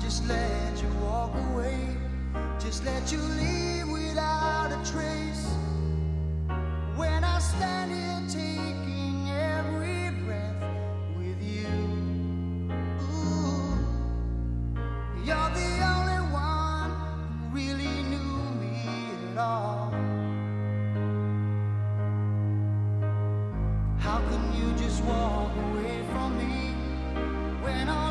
just let you walk away, just let you leave without a trace. When I stand here taking every breath with you, ooh, you're the only one who really knew me at all. How can you just walk away from me when all